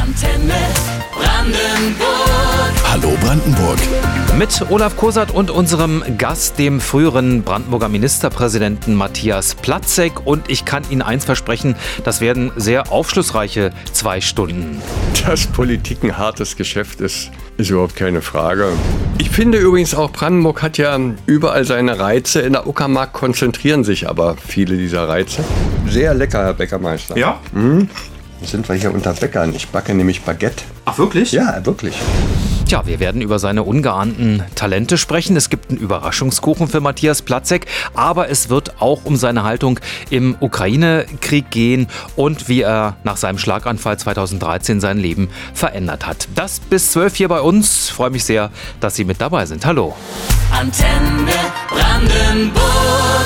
Antenne Brandenburg. Hallo Brandenburg. Mit Olaf Kosat und unserem Gast, dem früheren Brandenburger Ministerpräsidenten Matthias Platzek. Und ich kann Ihnen eins versprechen, das werden sehr aufschlussreiche 2 Stunden. Dass Politik ein hartes Geschäft ist überhaupt keine Frage. Ich finde übrigens auch, Brandenburg hat ja überall seine Reize. In der Uckermark konzentrieren sich aber viele dieser Reize. Sehr lecker, Herr Bäckermeister. Ja? Sind wir hier unter Bäckern. Ich backe nämlich Baguette. Ach, wirklich? Ja, wirklich. Tja, wir werden über seine ungeahnten Talente sprechen. Es gibt einen Überraschungskuchen für Matthias Platzek, aber es wird auch um seine Haltung im Ukraine-Krieg gehen und wie er nach seinem Schlaganfall 2013 sein Leben verändert hat. Das bis 12 hier bei uns. Ich freue mich sehr, dass Sie mit dabei sind. Hallo. Antenne Brandenburg.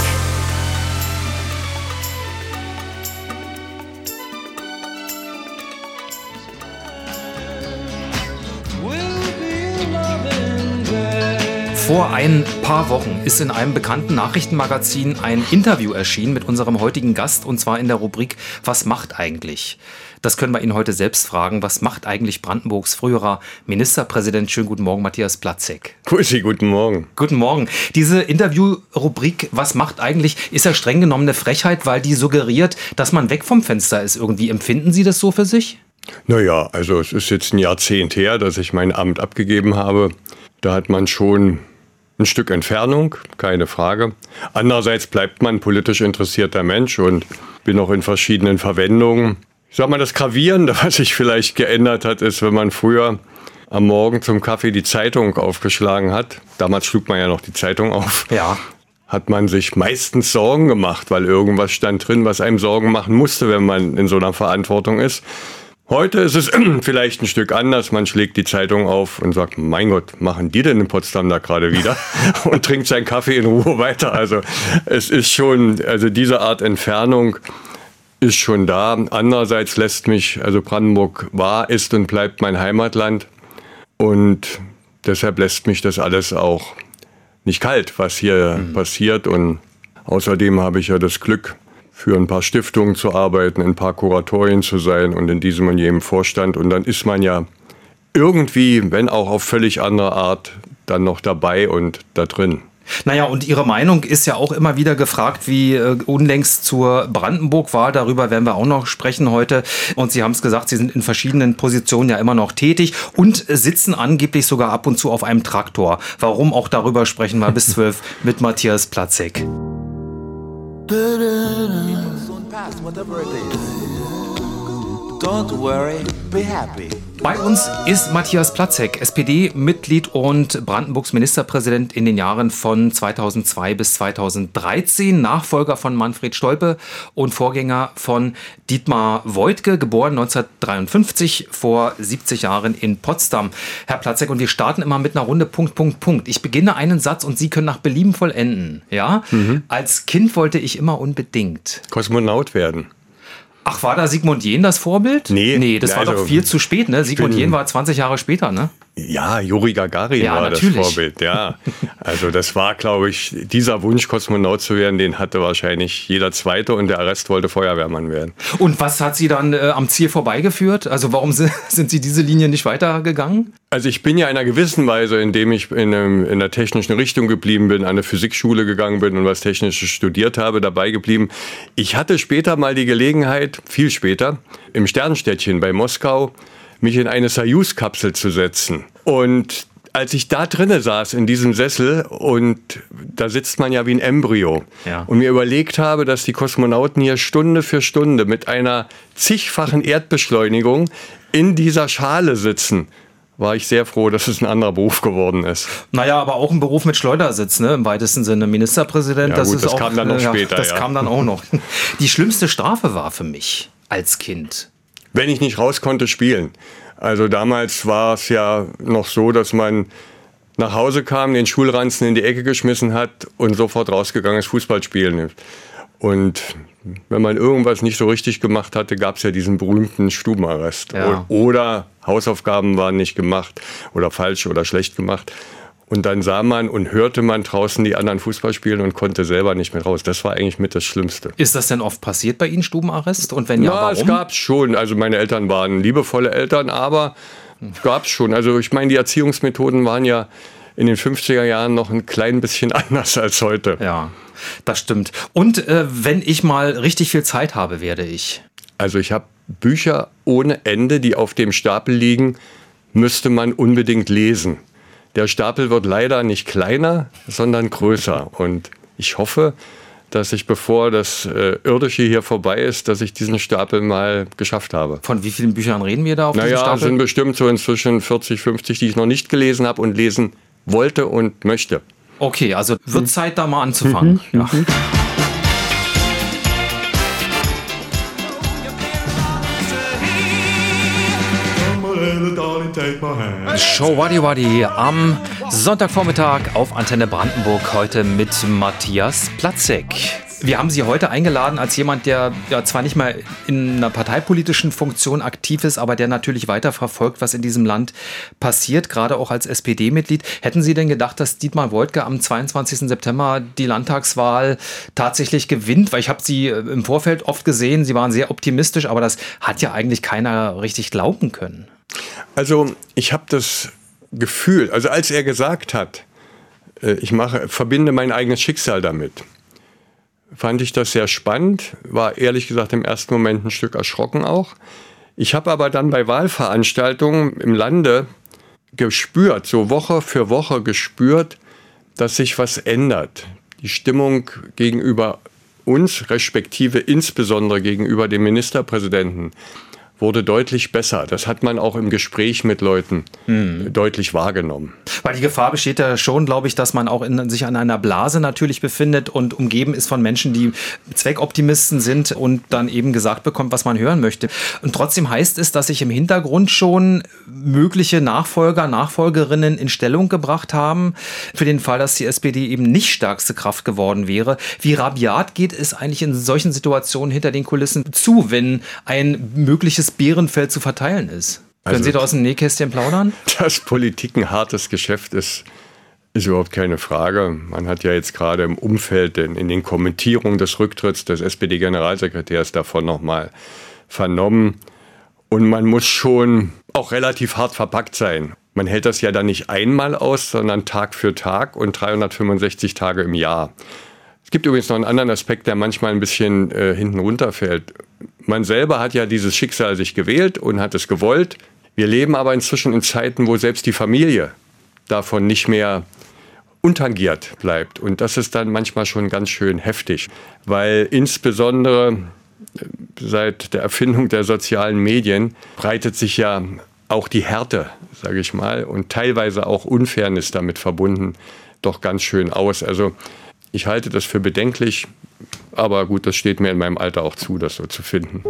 Vor ein paar Wochen ist in einem bekannten Nachrichtenmagazin ein Interview erschienen mit unserem heutigen Gast, und zwar in der Rubrik Was macht eigentlich? Das können wir ihn heute selbst fragen. Was macht eigentlich Brandenburgs früherer Ministerpräsident? Schönen guten Morgen, Matthias Platzek. Grüß Sie, guten Morgen. Guten Morgen. Diese Interview-Rubrik Was macht eigentlich? Ist ja streng genommen eine Frechheit, weil die suggeriert, dass man weg vom Fenster ist irgendwie. Empfinden Sie das so für sich? Naja, also es ist jetzt ein Jahrzehnt her, dass ich mein Amt abgegeben habe. Da hat man schon ein Stück Entfernung, keine Frage. Andererseits bleibt man politisch interessierter Mensch und bin auch in verschiedenen Verwendungen. Ich sag mal, das Gravierende, was sich vielleicht geändert hat, ist, wenn man früher am Morgen zum Kaffee die Zeitung aufgeschlagen hat. Damals schlug man ja noch die Zeitung auf. Ja. Hat man sich meistens Sorgen gemacht, weil irgendwas stand drin, was einem Sorgen machen musste, wenn man in so einer Verantwortung ist. Heute ist es vielleicht ein Stück anders. Man schlägt die Zeitung auf und sagt, mein Gott, machen die denn in Potsdam da gerade wieder? Und trinkt seinen Kaffee in Ruhe weiter. Also es ist schon, also diese Art Entfernung ist schon da. Andererseits lässt mich, also Brandenburg war, ist und bleibt mein Heimatland. Und deshalb lässt mich das alles auch nicht kalt, was hier passiert. Und außerdem habe ich ja das Glück, für ein paar Stiftungen zu arbeiten, in ein paar Kuratorien zu sein und in diesem und jenem Vorstand. Und dann ist man ja irgendwie, wenn auch auf völlig andere Art, dann noch dabei und da drin. Naja, und Ihre Meinung ist ja auch immer wieder gefragt, wie unlängst zur Brandenburg-Wahl. Darüber werden wir auch noch sprechen heute. Und Sie haben es gesagt, Sie sind in verschiedenen Positionen ja immer noch tätig und sitzen angeblich sogar ab und zu auf einem Traktor. Warum? Auch darüber sprechen wir bis 12 mit Matthias Platzek. Don't worry, be happy. Bei uns ist Matthias Platzek, SPD-Mitglied und Brandenburgs Ministerpräsident in den Jahren von 2002 bis 2013, Nachfolger von Manfred Stolpe und Vorgänger von Dietmar Woidke, geboren 1953, vor 70 Jahren in Potsdam. Herr Platzek, und wir starten immer mit einer Runde Punkt. Ich beginne einen Satz und Sie können nach Belieben vollenden. Ja? Als Kind wollte ich immer unbedingt Kosmonaut werden. Ach, war da Sigmund Jähn das Vorbild? Nee, das war also, doch viel zu spät, ne? Sigmund Jähn war 20 Jahre später, ne? Ja, Juri Gagarin war natürlich das Vorbild, ja. Also das war, glaube ich, dieser Wunsch, Kosmonaut zu werden, den hatte wahrscheinlich jeder Zweite und der Rest wollte Feuerwehrmann werden. Und was hat Sie dann am Ziel vorbeigeführt? Also warum sind Sie diese Linie nicht weitergegangen? Also ich bin ja in einer gewissen Weise, indem ich in der technischen Richtung geblieben bin, an eine Physikschule gegangen bin und was Technisches studiert habe, dabei geblieben. Ich hatte später mal die Gelegenheit, viel später, im Sternstädtchen bei Moskau, mich in eine Soyuz-Kapsel zu setzen. Und als ich da drinnen saß, in diesem Sessel, und da sitzt man ja wie ein Embryo, und mir überlegt habe, dass die Kosmonauten hier Stunde für Stunde mit einer zigfachen Erdbeschleunigung in dieser Schale sitzen, war ich sehr froh, dass es ein anderer Beruf geworden ist. Naja, aber auch ein Beruf mit Schleudersitz, ne? Im weitesten Sinne. Ministerpräsident, ja, gut, das kam dann noch später. Das kam dann auch noch. Die schlimmste Strafe war für mich als Kind: wenn ich nicht raus konnte, spielen. Also damals war es ja noch so, dass man nach Hause kam, den Schulranzen in die Ecke geschmissen hat und sofort rausgegangen ist, Fußball spielen. Und wenn man irgendwas nicht so richtig gemacht hatte, gab es ja diesen berühmten Stubenarrest. Ja. Oder Hausaufgaben waren nicht gemacht oder falsch oder schlecht gemacht. Und dann sah man und hörte man draußen die anderen Fußball spielen und konnte selber nicht mehr raus. Das war eigentlich mit das Schlimmste. Ist das denn oft passiert bei Ihnen, Stubenarrest? Und wenn ja, warum? Es gab es schon. Also meine Eltern waren liebevolle Eltern, aber es gab es schon. Also ich meine, die Erziehungsmethoden waren ja in den 50er Jahren noch ein klein bisschen anders als heute. Ja, das stimmt. Und wenn ich mal richtig viel Zeit habe, werde ich? Also ich habe Bücher ohne Ende, die auf dem Stapel liegen, müsste man unbedingt lesen. Der Stapel wird leider nicht kleiner, sondern größer. Und ich hoffe, dass ich, bevor das Irdische hier vorbei ist, dass ich diesen Stapel mal geschafft habe. Von wie vielen Büchern reden wir da auf diesem Stapel? Naja, es sind bestimmt so inzwischen 40, 50, die ich noch nicht gelesen habe und lesen wollte und möchte. Okay, also wird Zeit, da mal anzufangen. Ja. Show Wadi Wadi am Sonntagvormittag auf Antenne Brandenburg, heute mit Matthias Platzek. Wir haben Sie heute eingeladen als jemand, der ja zwar nicht mal in einer parteipolitischen Funktion aktiv ist, aber der natürlich weiter verfolgt, was in diesem Land passiert, gerade auch als SPD-Mitglied. Hätten Sie denn gedacht, dass Dietmar Woidke am 22. September die Landtagswahl tatsächlich gewinnt? Weil ich habe Sie im Vorfeld oft gesehen, Sie waren sehr optimistisch, aber das hat ja eigentlich keiner richtig glauben können. Also ich habe das Gefühl, also als er gesagt hat, ich verbinde mein eigenes Schicksal damit, fand ich das sehr spannend, war ehrlich gesagt im ersten Moment ein Stück erschrocken auch. Ich habe aber dann bei Wahlveranstaltungen im Lande gespürt, so Woche für Woche gespürt, dass sich was ändert. Die Stimmung gegenüber uns, respektive insbesondere gegenüber dem Ministerpräsidenten, wurde deutlich besser. Das hat man auch im Gespräch mit Leuten deutlich wahrgenommen. Weil die Gefahr besteht ja schon, glaube ich, dass man auch sich an einer Blase natürlich befindet und umgeben ist von Menschen, die Zweckoptimisten sind und dann eben gesagt bekommt, was man hören möchte. Und trotzdem heißt es, dass sich im Hintergrund schon mögliche Nachfolger, Nachfolgerinnen in Stellung gebracht haben, für den Fall, dass die SPD eben nicht stärkste Kraft geworden wäre. Wie rabiat geht es eigentlich in solchen Situationen hinter den Kulissen zu, wenn ein mögliches Bärenfeld zu verteilen ist? Können Sie da aus dem Nähkästchen plaudern? Dass Politik ein hartes Geschäft ist überhaupt keine Frage. Man hat ja jetzt gerade im Umfeld, in den Kommentierungen des Rücktritts des SPD-Generalsekretärs davon nochmal vernommen. Und man muss schon auch relativ hart verpackt sein. Man hält das ja dann nicht einmal aus, sondern Tag für Tag und 365 Tage im Jahr. Es gibt übrigens noch einen anderen Aspekt, der manchmal ein bisschen hinten runterfällt. Man selber hat ja dieses Schicksal sich gewählt und hat es gewollt. Wir leben aber inzwischen in Zeiten, wo selbst die Familie davon nicht mehr untangiert bleibt. Und das ist dann manchmal schon ganz schön heftig, weil insbesondere seit der Erfindung der sozialen Medien breitet sich ja auch die Härte, sage ich mal, und teilweise auch Unfairness damit verbunden, doch ganz schön aus. Also ich halte das für bedenklich, aber gut, das steht mir in meinem Alter auch zu, das so zu finden.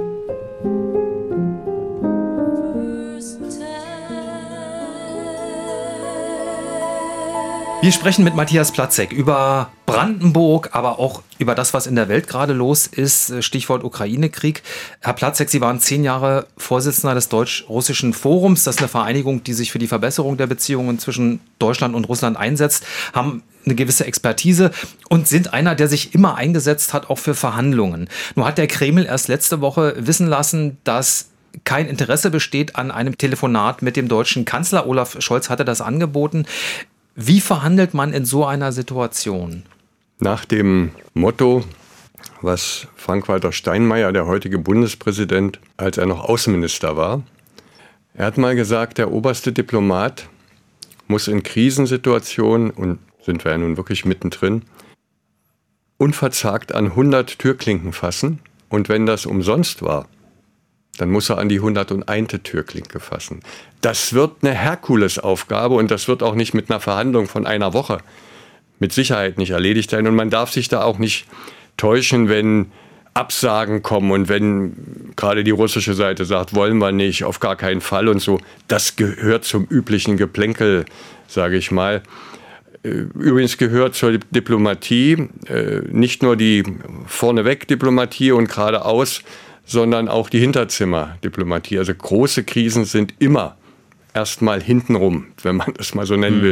Wir sprechen mit Matthias Platzek über Brandenburg, aber auch über das, was in der Welt gerade los ist. Stichwort Ukraine-Krieg. Herr Platzek, Sie waren 10 Jahre Vorsitzender des Deutsch-Russischen Forums. Das ist eine Vereinigung, die sich für die Verbesserung der Beziehungen zwischen Deutschland und Russland einsetzt, haben eine gewisse Expertise und sind einer, der sich immer eingesetzt hat, auch für Verhandlungen. Nur hat der Kreml erst letzte Woche wissen lassen, dass kein Interesse besteht an einem Telefonat mit dem deutschen Kanzler. Olaf Scholz hatte das angeboten. Wie verhandelt man in so einer Situation? Nach dem Motto, was Frank-Walter Steinmeier, der heutige Bundespräsident, als er noch Außenminister war, er hat mal gesagt, der oberste Diplomat muss in Krisensituationen, und sind wir ja nun wirklich mittendrin, unverzagt an 100 Türklinken fassen. Und wenn das umsonst war, dann muss er an die 101. Türklinke fassen. Das wird eine Herkulesaufgabe und das wird auch nicht mit einer Verhandlung von einer Woche mit Sicherheit nicht erledigt sein. Und man darf sich da auch nicht täuschen, wenn Absagen kommen und wenn gerade die russische Seite sagt, wollen wir nicht, auf gar keinen Fall und so. Das gehört zum üblichen Geplänkel, sage ich mal. Übrigens gehört zur Diplomatie nicht nur die Vorneweg-Diplomatie und geradeaus, sondern auch die Hinterzimmer-Diplomatie. Also große Krisen sind immer erstmal hintenrum, wenn man das mal so nennen will,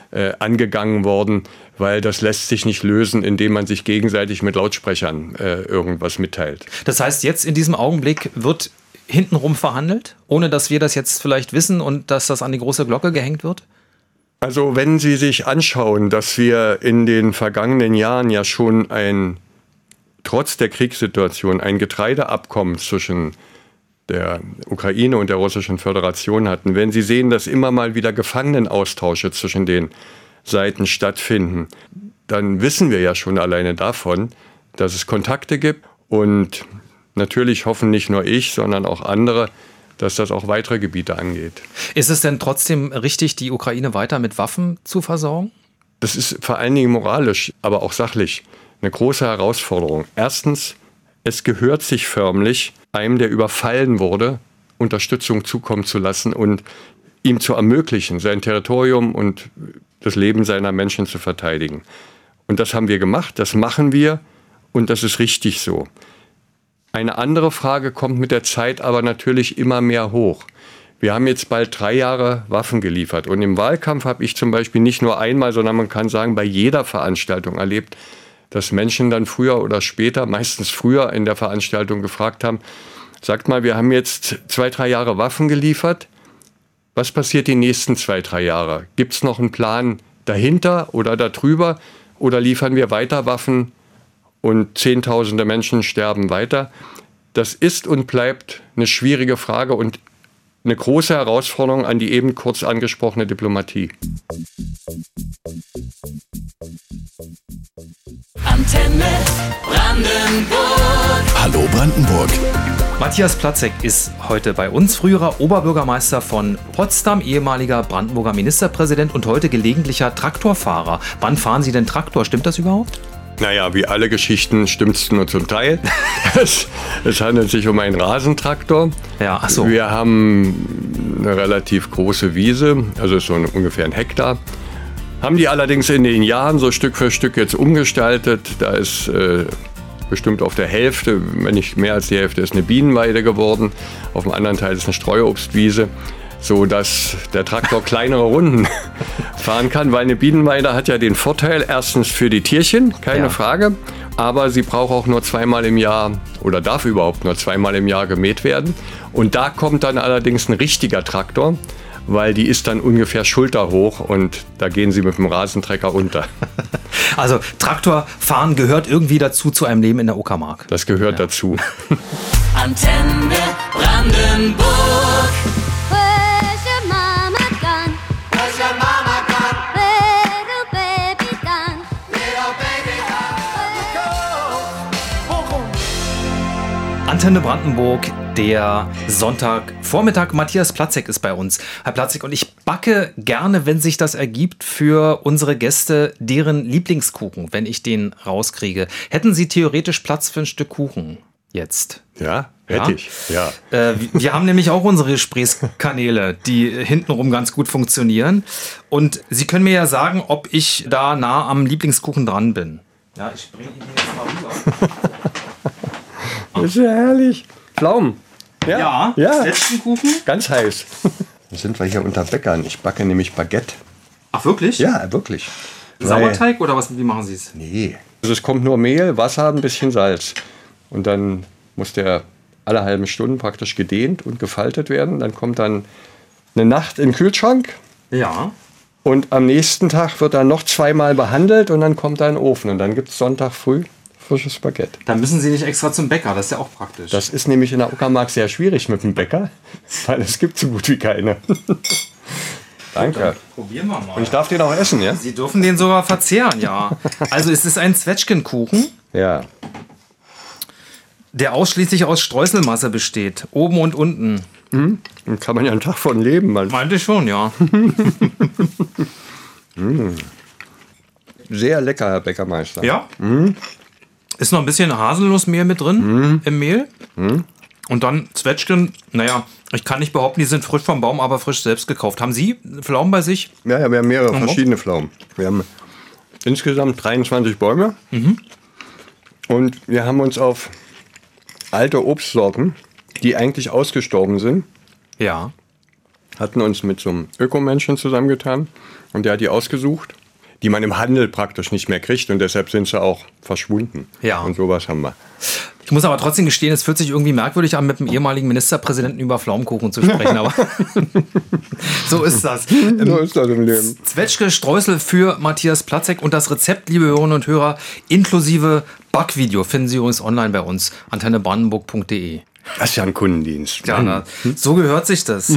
angegangen worden, weil das lässt sich nicht lösen, indem man sich gegenseitig mit Lautsprechern irgendwas mitteilt. Das heißt, jetzt in diesem Augenblick wird hintenrum verhandelt, ohne dass wir das jetzt vielleicht wissen und dass das an die große Glocke gehängt wird? Also wenn Sie sich anschauen, dass wir in den vergangenen Jahren ja schon trotz der Kriegssituation ein Getreideabkommen zwischen der Ukraine und der Russischen Föderation hatten, wenn Sie sehen, dass immer mal wieder Gefangenenaustausche zwischen den Seiten stattfinden, dann wissen wir ja schon alleine davon, dass es Kontakte gibt und natürlich hoffen nicht nur ich, sondern auch andere, dass das auch weitere Gebiete angeht. Ist es denn trotzdem richtig, die Ukraine weiter mit Waffen zu versorgen? Das ist vor allen Dingen moralisch, aber auch sachlich eine große Herausforderung. Erstens, es gehört sich förmlich, einem, der überfallen wurde, Unterstützung zukommen zu lassen und ihm zu ermöglichen, sein Territorium und das Leben seiner Menschen zu verteidigen. Und das haben wir gemacht, das machen wir und das ist richtig so. Eine andere Frage kommt mit der Zeit aber natürlich immer mehr hoch. Wir haben jetzt bald 3 Jahre Waffen geliefert und im Wahlkampf habe ich zum Beispiel nicht nur einmal, sondern man kann sagen, bei jeder Veranstaltung erlebt, dass Menschen dann früher oder später, meistens früher in der Veranstaltung gefragt haben, sagt mal, wir haben jetzt 2, 3 Jahre Waffen geliefert, was passiert die nächsten 2, 3 Jahre? Gibt es noch einen Plan dahinter oder darüber oder liefern wir weiter Waffen und Zehntausende Menschen sterben weiter? Das ist und bleibt eine schwierige Frage und eine große Herausforderung an die eben kurz angesprochene Diplomatie. Antenne Brandenburg. Hallo Brandenburg. Matthias Platzek ist heute bei uns, früherer Oberbürgermeister von Potsdam, ehemaliger Brandenburger Ministerpräsident und heute gelegentlicher Traktorfahrer. Wann fahren Sie denn Traktor? Stimmt das überhaupt? Naja, wie alle Geschichten stimmt es nur zum Teil. Es handelt sich um einen Rasentraktor. Ja, ach so. Wir haben eine relativ große Wiese, also so ungefähr 1 Hektar. Haben die allerdings in den Jahren so Stück für Stück jetzt umgestaltet. Da ist bestimmt auf der Hälfte, wenn nicht mehr als die Hälfte, ist eine Bienenweide geworden. Auf dem anderen Teil ist eine Streuobstwiese, so dass der Traktor kleinere Runden fahren kann, weil eine Bienenweide hat ja den Vorteil, erstens für die Tierchen, keine Frage, aber sie braucht auch nur 2-mal im Jahr oder darf überhaupt nur 2-mal im Jahr gemäht werden. Und da kommt dann allerdings ein richtiger Traktor, weil die ist dann ungefähr schulterhoch und da gehen sie mit dem Rasentrecker unter. Also Traktorfahren gehört irgendwie dazu, zu einem Leben in der Uckermark. Das gehört dazu. Antenne Brandenburg. Antenne Brandenburg, der Sonntagvormittag. Matthias Platzek ist bei uns. Herr Platzek, und ich backe gerne, wenn sich das ergibt, für unsere Gäste deren Lieblingskuchen, wenn ich den rauskriege. Hätten Sie theoretisch Platz für ein Stück Kuchen jetzt? Ja, hätte ich. Ja. Wir haben nämlich auch unsere Gesprächskanäle, die hintenrum ganz gut funktionieren. Und Sie können mir ja sagen, ob ich da nah am Lieblingskuchen dran bin. Ja, ich bringe ihn jetzt mal rüber. Das ist ja herrlich. Pflaumen. Ja. Zwetschgenkuchen. Ganz heiß. Da sind wir hier unter Bäckern. Ich backe nämlich Baguette. Ach, wirklich? Ja, wirklich. Sauerteig oder was? Wie machen Sie es? Nee. Also es kommt nur Mehl, Wasser, ein bisschen Salz. Und dann muss der alle halben Stunden praktisch gedehnt und gefaltet werden. Dann kommt dann eine Nacht in den Kühlschrank. Ja. Und am nächsten Tag wird dann noch 2-mal behandelt und dann kommt er in den Ofen. Und dann gibt es Sonntag früh frisches Baguette. Dann müssen Sie nicht extra zum Bäcker, das ist ja auch praktisch. Das ist nämlich in der Uckermark sehr schwierig mit dem Bäcker, weil es gibt so gut wie keine. Danke. Dann probieren wir mal. Und ich darf den auch essen, ja? Sie dürfen den sogar verzehren, ja. Also es ist ein Zwetschgenkuchen, Ja. der ausschließlich aus Streuselmasse besteht, oben und unten. Dann kann man ja einen Tag von leben. Mann. Meinte ich schon, ja. Sehr lecker, Herr Bäckermeister. Ja. Ist noch ein bisschen Haselnussmehl mit drin im Mehl. Und dann Zwetschgen, naja, ich kann nicht behaupten, die sind frisch vom Baum, aber frisch selbst gekauft. Haben Sie Pflaumen bei sich? Ja, wir haben mehrere verschiedene Pflaumen. Wir haben insgesamt 23 Bäume. Und wir haben uns auf alte Obstsorten, die eigentlich ausgestorben sind, Ja. hatten uns mit so einem Ökomenschen zusammengetan und der hat die ausgesucht, die man im Handel praktisch nicht mehr kriegt und deshalb sind sie auch verschwunden. Ja. Und sowas haben wir. Ich muss aber trotzdem gestehen, es fühlt sich irgendwie merkwürdig an, mit dem ehemaligen Ministerpräsidenten über Pflaumenkuchen zu sprechen. Aber so ist das. So ist das im Leben. Zwetschge-Streusel für Matthias Platzek und das Rezept, liebe Hörerinnen und Hörer, inklusive Backvideo, finden Sie übrigens online bei uns, antennebrandenburg.de. Das ist ja ein Kundendienst. Ja, so gehört sich das.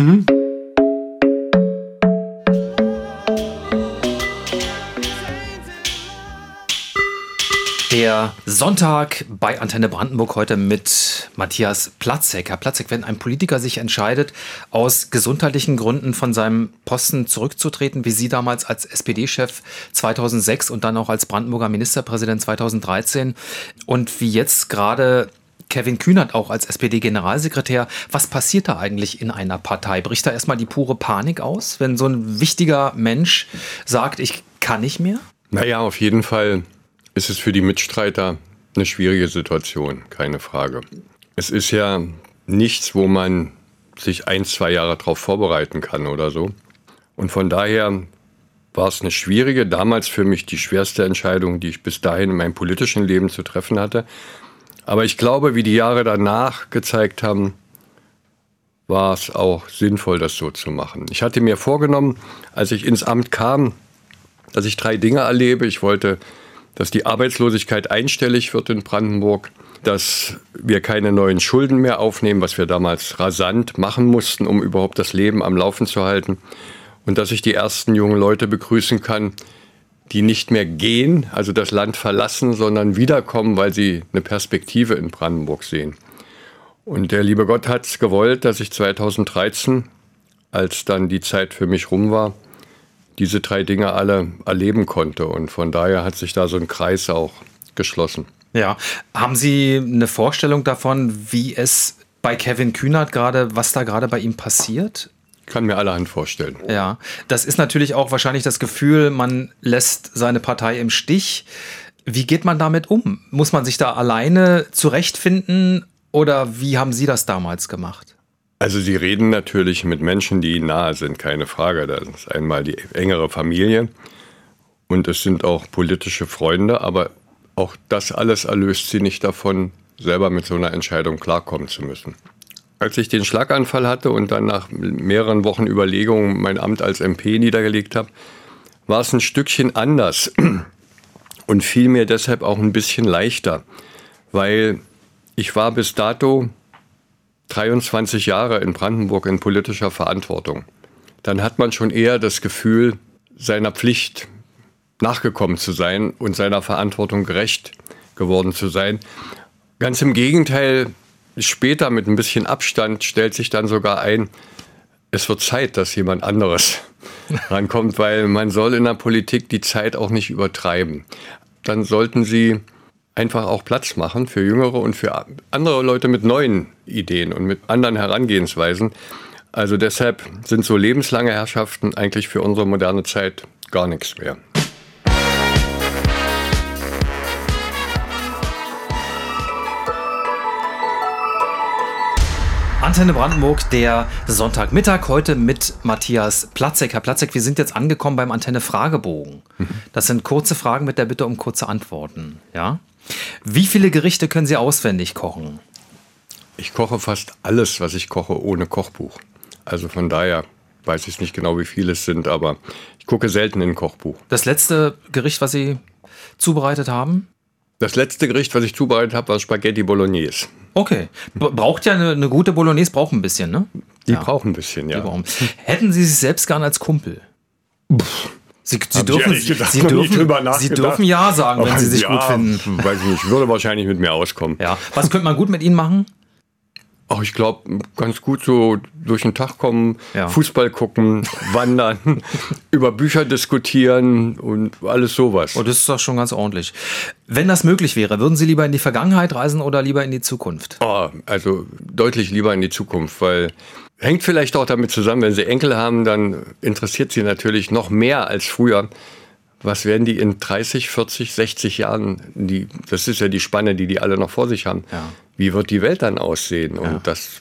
Der Sonntag bei Antenne Brandenburg heute mit Matthias Platzek. Herr Platzek, wenn ein Politiker sich entscheidet, aus gesundheitlichen Gründen von seinem Posten zurückzutreten, wie Sie damals als SPD-Chef 2006 und dann auch als Brandenburger Ministerpräsident 2013 und wie jetzt gerade Kevin Kühnert auch als SPD-Generalsekretär, was passiert da eigentlich in einer Partei? Bricht da erstmal die pure Panik aus, wenn so ein wichtiger Mensch sagt, ich kann nicht mehr? Naja, auf jeden Fall ist es für die Mitstreiter eine schwierige Situation, keine Frage. Es ist ja nichts, wo man sich 1-2 Jahre darauf vorbereiten kann oder so. Und von daher war es eine schwierige, damals für mich die schwerste Entscheidung, die ich bis dahin in meinem politischen Leben zu treffen hatte. Aber ich glaube, wie die Jahre danach gezeigt haben, war es auch sinnvoll, das so zu machen. Ich hatte mir vorgenommen, als ich ins Amt kam, dass ich 3 Dinge erlebe. Ich wollte, dass die Arbeitslosigkeit einstellig wird in Brandenburg, dass wir keine neuen Schulden mehr aufnehmen, was wir damals rasant machen mussten, um überhaupt das Leben am Laufen zu halten. Und dass ich die ersten jungen Leute begrüßen kann, die nicht mehr gehen, also das Land verlassen, sondern wiederkommen, weil sie eine Perspektive in Brandenburg sehen. Und der liebe Gott hat es gewollt, dass ich 2013, als dann die Zeit für mich rum war, diese 3 Dinge alle erleben konnte. Und von daher hat sich da so ein Kreis auch geschlossen. Ja, haben Sie eine Vorstellung davon, wie es bei Kevin Kühnert gerade, was da gerade bei ihm passiert? Ich kann mir allerhand vorstellen. Ja, das ist natürlich auch wahrscheinlich das Gefühl, man lässt seine Partei im Stich. Wie geht man damit um? Muss man sich da alleine zurechtfinden oder wie haben Sie das damals gemacht? Also Sie reden natürlich mit Menschen, die Ihnen nahe sind, keine Frage. Das ist einmal die engere Familie und es sind auch politische Freunde, aber auch das alles erlöst Sie nicht davon, selber mit so einer Entscheidung klarkommen zu müssen. Als ich den Schlaganfall hatte und dann nach mehreren Wochen Überlegungen mein Amt als MP niedergelegt habe, war es ein Stückchen anders und fiel mir deshalb auch ein bisschen leichter, weil ich war bis dato 23 Jahre in Brandenburg in politischer Verantwortung. Dann hat man schon eher das Gefühl, seiner Pflicht nachgekommen zu sein und seiner Verantwortung gerecht geworden zu sein. Ganz im Gegenteil, später mit ein bisschen Abstand stellt sich dann sogar ein, es wird Zeit, dass jemand anderes rankommt, weil man soll in der Politik die Zeit auch nicht übertreiben. Dann sollten Sie einfach auch Platz machen für Jüngere und für andere Leute mit neuen Ideen und mit anderen Herangehensweisen. Also deshalb sind so lebenslange Herrschaften eigentlich für unsere moderne Zeit gar nichts mehr. Antenne Brandenburg, der Sonntagmittag, heute mit Matthias Platzek. Herr Platzek, wir sind jetzt angekommen beim Antenne-Fragebogen. Das sind kurze Fragen mit der Bitte um kurze Antworten. Ja? Wie viele Gerichte können Sie auswendig kochen? Ich koche fast alles, was ich koche, ohne Kochbuch. Also von daher weiß ich nicht genau, wie viele es sind, aber ich gucke selten in ein Kochbuch. Das letzte Gericht, was Sie zubereitet haben? Das letzte Gericht, was ich zubereitet habe, war Spaghetti Bolognese. Okay. Braucht ja eine gute Bolognese, braucht ein bisschen, ne? Die braucht ein bisschen, ja. Hätten Sie sich selbst gern als Kumpel? Sie dürfen ja sagen, wenn Sie sich gut finden. Weiß ich nicht, würde wahrscheinlich mit mir auskommen. Ja. Was könnte man gut mit Ihnen machen? Ach, ich glaube, ganz gut so durch den Tag kommen, Ja. Fußball gucken, wandern, über Bücher diskutieren und alles sowas. Oh, das ist doch schon ganz ordentlich. Wenn das möglich wäre, würden Sie lieber in die Vergangenheit reisen oder lieber in die Zukunft? Oh, also deutlich lieber in die Zukunft, weil hängt vielleicht auch damit zusammen, wenn Sie Enkel haben, dann interessiert Sie natürlich noch mehr als früher. Was werden die in 30, 40, 60 Jahren, das ist ja die Spanne, die alle noch vor sich haben. Ja. Wie wird die Welt dann aussehen? Und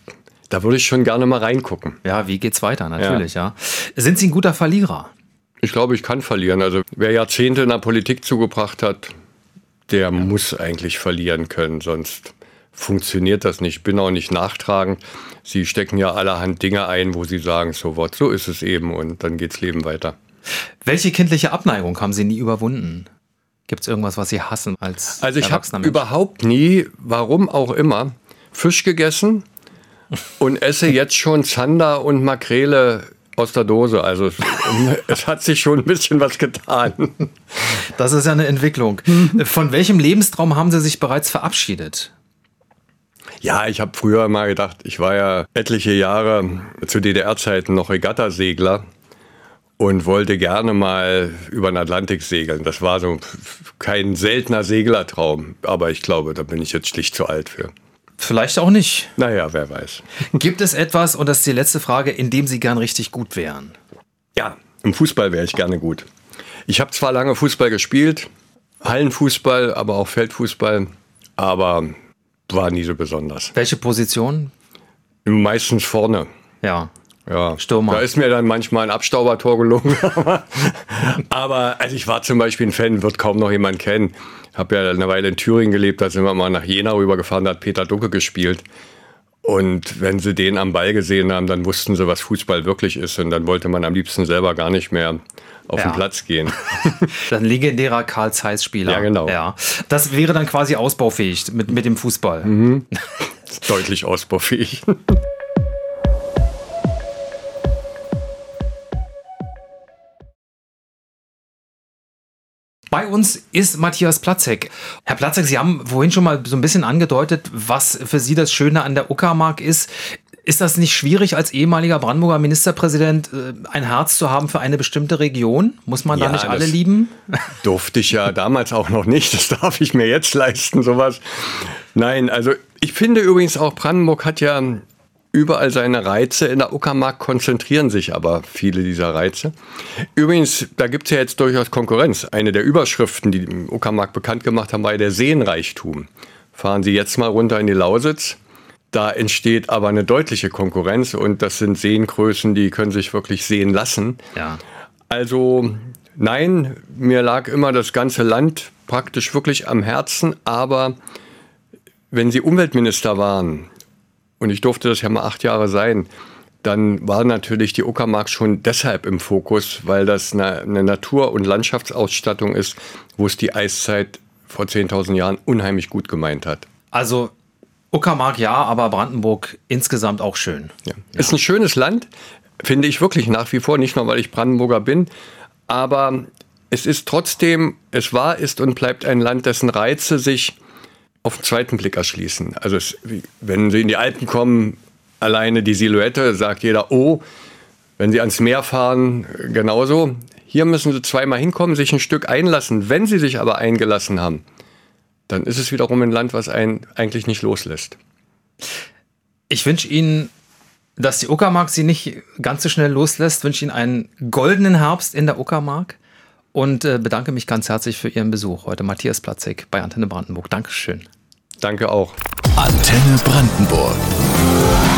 Da würde ich schon gerne mal reingucken. Ja, wie geht's weiter? Natürlich, ja. Sind Sie ein guter Verlierer? Ich glaube, ich kann verlieren. Also wer Jahrzehnte in der Politik zugebracht hat, der muss eigentlich verlieren können, sonst funktioniert das nicht. Ich bin auch nicht nachtragend. Sie stecken ja allerhand Dinge ein, wo Sie sagen, so ist es eben und dann geht's Leben weiter. Welche kindliche Abneigung haben Sie nie überwunden? Gibt es irgendwas, was Sie hassen als Also ich habe erwachsener Mensch? überhaupt nie, warum auch immer, Fisch gegessen und esse jetzt schon Zander und Makrele aus der Dose. Also es hat sich schon ein bisschen was getan. Das ist ja eine Entwicklung. Von welchem Lebenstraum haben Sie sich bereits verabschiedet? Ja, ich habe früher mal gedacht, ich war ja etliche Jahre zu DDR-Zeiten noch Regattasegler und wollte gerne mal über den Atlantik segeln. Das war so kein seltener Seglertraum, aber ich glaube, da bin ich jetzt schlicht zu alt für. Vielleicht auch nicht. Naja, wer weiß. Gibt es etwas, und das ist die letzte Frage, in dem Sie gern richtig gut wären? Ja, im Fußball wäre ich gerne gut. Ich habe zwar lange Fußball gespielt, Hallenfußball, aber auch Feldfußball, aber war nie so besonders. Welche Position? Meistens vorne. Ja. Ja, Stürmer. Da ist mir dann manchmal ein Abstaubertor gelungen. Aber also ich war zum Beispiel ein Fan, wird kaum noch jemand kennen. Habe ja eine Weile in Thüringen gelebt, da sind wir mal nach Jena rübergefahren, da hat Peter Ducke gespielt. Und wenn sie den am Ball gesehen haben, dann wussten sie, was Fußball wirklich ist. Und dann wollte man am liebsten selber gar nicht mehr auf den Platz gehen. Ein legendärer Karl Zeiss-Spieler. Ja, genau. Ja. Das wäre dann quasi ausbaufähig mit dem Fußball. Deutlich ausbaufähig. Bei uns ist Matthias Platzek. Herr Platzek, Sie haben vorhin schon mal so ein bisschen angedeutet, was für Sie das Schöne an der Uckermark ist. Ist das nicht schwierig, als ehemaliger Brandenburger Ministerpräsident ein Herz zu haben für eine bestimmte Region? Muss man da nicht alle lieben? Durfte ich ja damals auch noch nicht. Das darf ich mir jetzt leisten, sowas. Nein, also ich finde übrigens auch, Brandenburg hat ja überall seine Reize. In der Uckermark konzentrieren sich aber viele dieser Reize. Übrigens, da gibt es ja jetzt durchaus Konkurrenz. Eine der Überschriften, die im Uckermark bekannt gemacht haben, war ja der Seenreichtum. Fahren Sie jetzt mal runter in die Lausitz. Da entsteht aber eine deutliche Konkurrenz und das sind Seengrößen, die können sich wirklich sehen lassen. Ja. Also nein, mir lag immer das ganze Land praktisch wirklich am Herzen, aber wenn Sie Umweltminister waren, und ich durfte das ja mal 8 Jahre sein, dann war natürlich die Uckermark schon deshalb im Fokus, weil das eine Natur- und Landschaftsausstattung ist, wo es die Eiszeit vor 10.000 Jahren unheimlich gut gemeint hat. Also Uckermark ja, aber Brandenburg insgesamt auch schön. Ja. Ist ein schönes Land, finde ich wirklich nach wie vor, nicht nur, weil ich Brandenburger bin, aber es ist trotzdem, es war, ist und bleibt ein Land, dessen Reize sich auf den zweiten Blick erschließen. Also wenn Sie in die Alpen kommen, alleine die Silhouette, sagt jeder, oh, wenn Sie ans Meer fahren, genauso. Hier müssen Sie zweimal hinkommen, sich ein Stück einlassen. Wenn Sie sich aber eingelassen haben, dann ist es wiederum ein Land, was einen eigentlich nicht loslässt. Ich wünsche Ihnen, dass die Uckermark Sie nicht ganz so schnell loslässt. Ich wünsche Ihnen einen goldenen Herbst in der Uckermark und bedanke mich ganz herzlich für Ihren Besuch heute. Matthias Platzek bei Antenne Brandenburg. Dankeschön. Danke auch. Antenne Brandenburg.